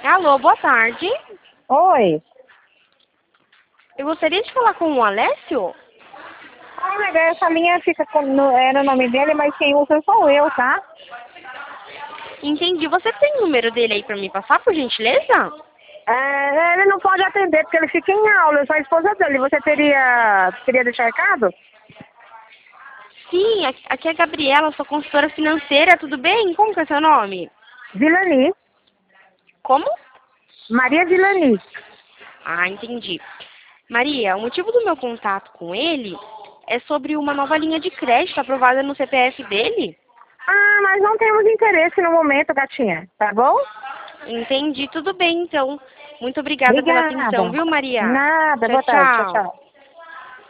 Alô, boa tarde. Oi. Eu gostaria de falar com o Alessio. Olha, essa linha fica no nome dele, mas quem usa sou eu, tá? Entendi. Você tem o número dele aí pra me passar, por gentileza? Ele não pode atender porque ele fica em aula, eu sou a esposa dele. Você queria deixar recado? Sim, aqui é a Gabriela, sou consultora financeira, tudo bem? Como que é seu nome? Vilani. Como? Maria Vilani. Ah, entendi. Maria, o motivo do meu contato com ele é sobre uma nova linha de crédito aprovada no CPF dele. Ah, mas não temos interesse no momento, gatinha, tá bom? Entendi, tudo bem então. Muito obrigada pela Obrigada. atenção, viu, Maria? Nada, Tchau, boa tarde, tchau, tchau. tchau.